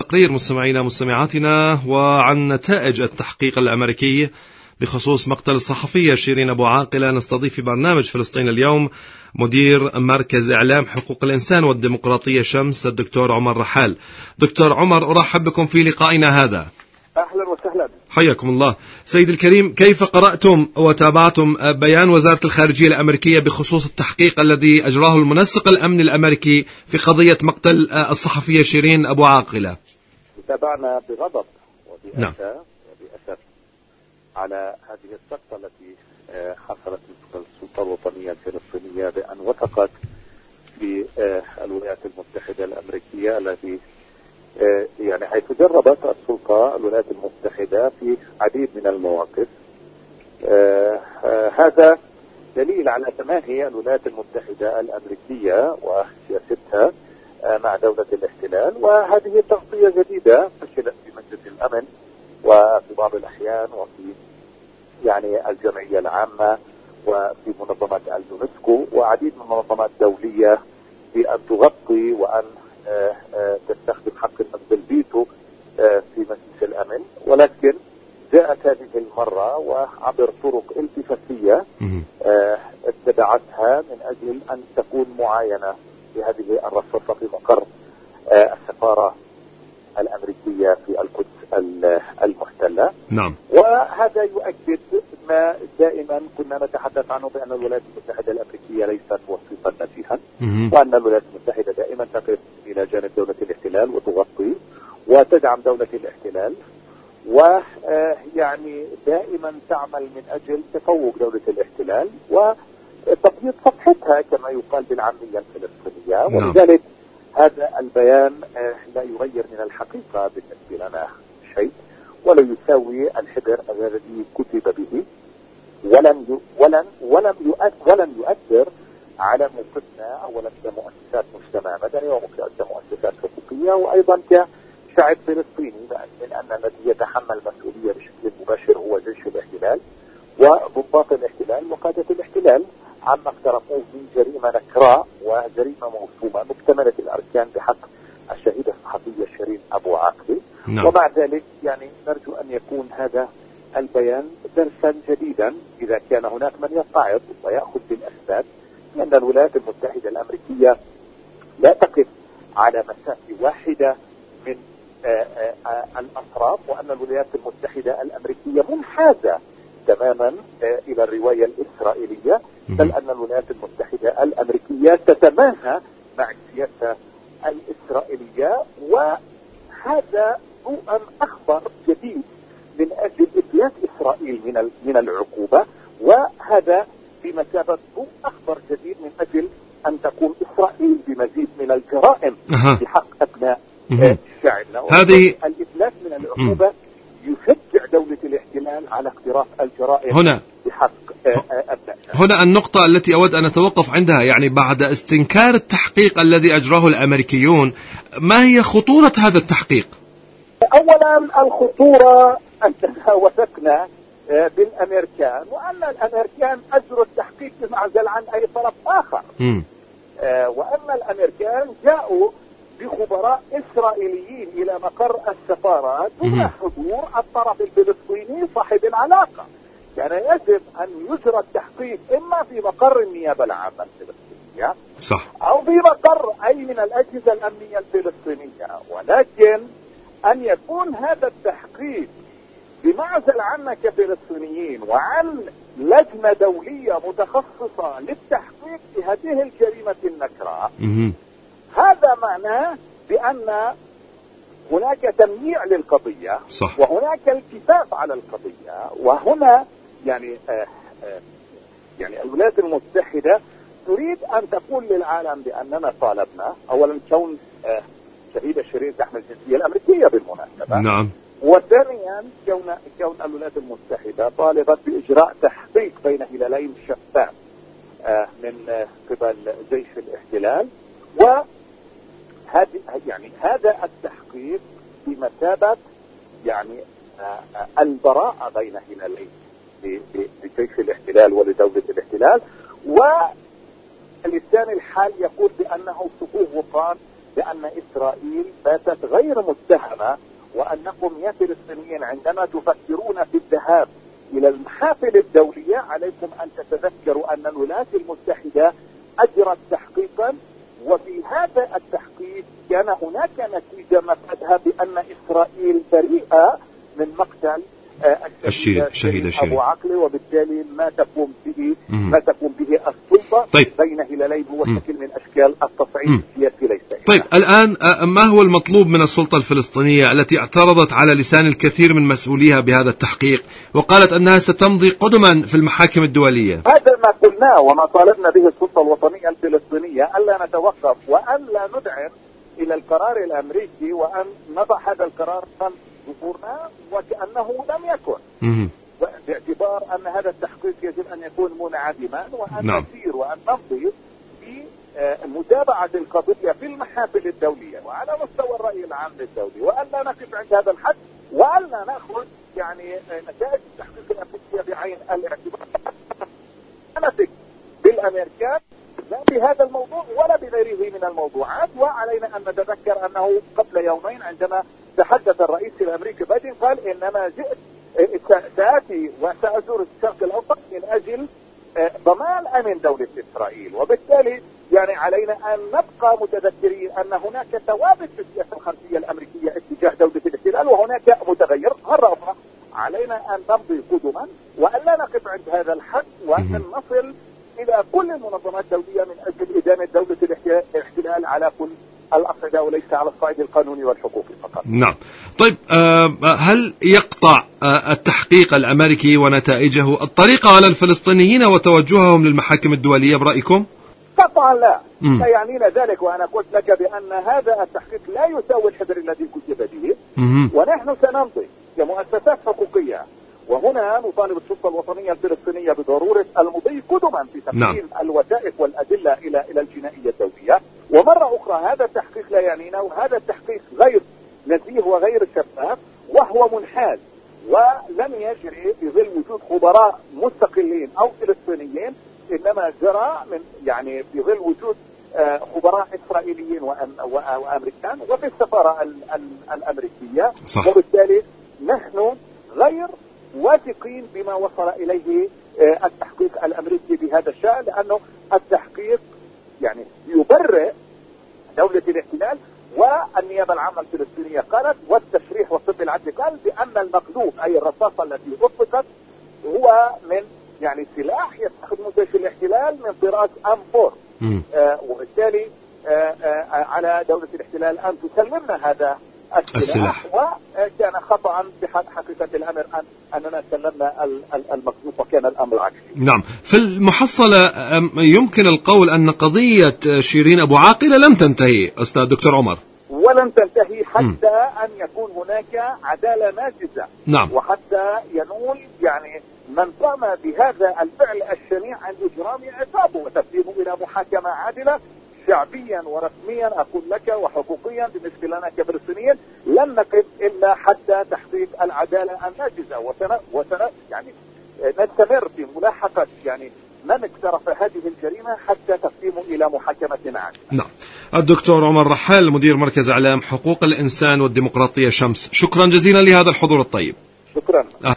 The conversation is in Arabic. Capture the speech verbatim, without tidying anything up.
تقرير مستمعينا مستمعاتنا وعن نتائج التحقيق الأمريكي بخصوص مقتل الصحفية شيرين أبو عاقلة. نستضيف في برنامج فلسطين اليوم مدير مركز إعلام حقوق الإنسان والديمقراطية شمس الدكتور عمر رحال. دكتور عمر، أرحب بكم في لقائنا هذا. أهلا وسهلا. حياكم الله. سيد الكريم، كيف قرأتم وتابعتم بيان وزارة الخارجية الأمريكية بخصوص التحقيق الذي أجراه المنسق الأمني الأمريكي في قضية مقتل الصحفية شيرين أبو عاقلة؟ تابعنا بغضب وبأسى نعم. وبأسف على هذه السقطة التي حصلت من السلطة الوطنية الفلسطينية بأن وثقت بالولايات المتحدة الأمريكية التي يعني حيث جربت السلطة الولايات المتحدة في عديد من المواقف. آه آه هذا دليل على تماهي الولايات المتحدة الأمريكية وسياستها آه مع دولة الاحتلال، وهذه تغطية جديدة فشلت في مجلس الأمن وفي بعض الأحيان وفي يعني الجمعية العامة وفي منظمة اليونسكو وعديد من المنظمات الدولية بأن تغطي وأن آه آه تستخدم حق النقد الفيتو آه في مجلس الأمن، ولكن جاءت هذه المرة وعبر طرق التفافية آه اتبعتها من أجل أن تكون معاينة بهذه الرصاصة في مقر آه السفارة الأمريكية في القدس المحتلة. نعم. وهذا يؤكد ما دائما كنا نتحدث عنه، بأن الولايات المتحدة الأمريكية ليست وسيطا نزيها، وأن الولايات المتحدة دائما تقف إلى جانب دولة الاحتلال وتغطي وتدعم دولة الاحتلال، ويعني دائما تعمل من أجل تفوق دولة الاحتلال وتبييض صفحتها كما يقال بالعامية الفلسطينية. نعم. ولذلك هذا البيان لا يغير من الحقيقة بالنسبة لنا شيء، ولا يساوي الحبر الذي كتب به، ولن ولن ولم يؤثر ولن يؤثر على موقفنا اولا كمؤسسات مجتمع مدني وكمؤسسات حقوقيه، وايضا كشعب فلسطيني، من ان الذي يتحمل مسؤوليه بشكل مباشر هو جيش الاحتلال وضباط الاحتلال وقاده الاحتلال عما اقترفوه من جريمه نكراء وجريمه موسومه مكتمله الاركان بحق الشهيده الصحفيه شيرين ابو عاقلة. نعم. ومع ذلك يعني نرجو أن يكون هذا البيان درسا جديدا إذا كان هناك من يتعظ ويأخذ بالأسباب، لأن الولايات المتحدة الأمريكية لا تقف على مسافة واحدة من آآ آآ الأطراف، وأن الولايات المتحدة الأمريكية منحازة تماما إلى الرواية الإسرائيلية، بل أن الولايات المتحدة الأمريكية تتماهى مع السياسة الإسرائيلية، وهذا هو أن أخبر جديد من أجل إفلات إسرائيل من من العقوبة، وهذا بمثابة ضوء أخبر جديد من أجل أن تكون إسرائيل بمزيد من الجرائم بحق أبناء شعبنا. هذه الإفلات من العقوبة يشجع دولة الاحتلال على اقتراف الجرائم هنا بحق أبناء شعبنا. هنا النقطة التي أود أن أتوقف عندها، يعني بعد استنكار التحقيق الذي أجراه الأمريكيون، ما هي خطورة هذا التحقيق؟ أولا الخطورة أننا وثقنا بالأمريكان، وأن الأمريكان أجروا التحقيق بمعزل عن أي طرف آخر، م. وأن الأمريكان جاءوا بخبراء إسرائيليين إلى مقر السفارة دون حضور الطرف الفلسطيني صاحب العلاقة. كان يجب أن يجرى التحقيق إما في مقر النيابة العامة الفلسطينية صح. أو في مقر أي من الأجهزة الأمنية الفلسطينية، ولكن أن يكون هذا التحقيق بمعزل عنا كفلسطينيين وعن لجنة دولية متخصصة للتحقيق في هذه الجريمة النكراء، هذا معناه بأن هناك تمييع للقضية، صح. وهناك الكفاف على القضية. وهنا يعني آه آه يعني الولايات المتحدة تريد أن تقول للعالم بأننا طالبنا أولا كون آه شهيدة شيرين تحمل الجنسية الأمريكية بالمناسبة، نعم. وثانيا كون كون الولايات المتحدة طالبت بإجراء تحقيق بين هلالين شفاف آه من آه قبل جيش الاحتلال، وهذه يعني هذا التحقيق بمثابة يعني آه البراءة بين هلالين لجيش الاحتلال ولدولة الاحتلال. ولسان الحال يقول بأنه صفوف وطن بأن إسرائيل باتت غير متهمة، وأنكم يا فلسطينيين عندما تفكرون في الذهاب إلى المحافل الدولية عليكم أن تتذكروا أن الولايات المتحدة أجرت تحقيقا، وفي هذا التحقيق كان هناك نتيجة مفادها بأن إسرائيل بريئة من مقتل الشهيد الشهيد أبو عقلة، وبالتالي ما تقوم به ما تقوم به السلطة طيب. بين هلالين هو شكل من أشكال التصعيد السياسي ليس. طيب الآن ما هو المطلوب من السلطة الفلسطينية التي اعترضت على لسان الكثير من مسؤوليها بهذا التحقيق وقالت أنها ستمضي قدما في المحاكم الدولية؟ هذا ما قلناه وما طالبنا به السلطة الوطنية الفلسطينية، ألا نتوقف وأن لا ندعم إلى القرار الأمريكي، وأن نضع هذا القرار خلف ظهورنا وكأنه لم يكن، باعتبار أن هذا التحقيق يجب أن يكون منعدما، وأن نعم. نسير وأن نمضي في متابعة القضية في المحافل الدولية وعلى مستوى الرأي العام الدولي، وأن لا نقف عند هذا الحد، وأن لا نأخذ يعني نتائج التحقيق الأمريكية بعين الاعتبار. نثق بالأمريكان لا بهذا الموضوع ولا بغيره من الموضوعات، وعلينا أن نتذكر أنه قبل يومين عندما تحدث الرئيس الأمريكي بايدن قال إنما جئت سآتي وسأزور الشرق الأوسط من أجل ضمان أمن دولة إسرائيل، وبالتالي يعني علينا أن نبقى متذكرين أن هناك ثوابت في السياسة الخارجية الأمريكية اتجاه دولة الاحتلال، وهناك متغير. مرة أخرى علينا أن نمضي قدما وأن لا نقف عند هذا الحد، وأن نصل إلى كل المنظمات الدولية من أجل إدانة دولة الاحتلال على كل الأصعدة وليس على الصعيد القانوني والحقوقي فقط. نعم. طيب هل يقطع التحقيق الأمريكي ونتائجه الطريقة على الفلسطينيين وتوجههم للمحاكم الدولية برأيكم؟ قطعا لا. لا يعنينا ذلك، وأنا قلت لك بأن هذا التحقيق لا يساوي الحبر الذي كتب به، ونحن سنمضي كمؤسسات حقوقية، وهنا نطالب السلطة الوطنية الفلسطينية بضرورة المضي قدما في تقديم نعم. الوثائق والأدلة إلى إلى الجنائية الدولية. ومرة أخرى هذا التحقيق لا يعنينا، وهذا التحقيق غير نزيه وغير شفاف وهو منحاز، ولم يجري في ظل وجود خبراء مستقلين أو فلسطينيين، إنما جرى من يعني في ظل وجود خبراء إسرائيليين وأمريكان وفي السفارة الأمريكية. صح. وبالتالي نحن غير واثقين بما وصل إليه التحقيق الأمريكي بهذا الشأن، لأنه التحقيق يعني يبرئ دولة الاحتلال، والنيابة العامة الفلسطينية قالت، والتشريح والطب العدلي قال بأن المقذوف أي الرصاصة التي أطلقت هو من يعني سلاح يستخدمه جيش الاحتلال من طراز أم فور، آه وبالتالي آه آه على دولة الاحتلال أن تسلمنا هذا السلاح، وكان خطأ بحقيقة الأمر أن أننا سلمنا المقذوف وكان الأمر عكسي. نعم. في المحصلة يمكن القول أن قضية شيرين أبو عاقلة لم تنتهي أستاذ دكتور عمر، ولن تنتهي حتى م. أن يكون هناك عدالة ناجزة. نعم. وحتى ينول يعني من قام بهذا الفعل الشنيع الإجرامي عقابه وتسليمه إلى محاكمة عادلة شعبيا ورسميا. أقول لك وحقوقيا بالنسبة لنا كفلسطينيين لن نقف إلا حتى تحقيق العدالة الناجزة، وسن وسن يعني نستمر في ملاحقة يعني من اقترف هذه الجريمة حتى تسليمه إلى محاكمة عادلة. نعم. الدكتور عمر رحال مدير مركز إعلام حقوق الإنسان والديمقراطية شمس، شكرا جزيلا لهذا الحضور الطيب. شكرا.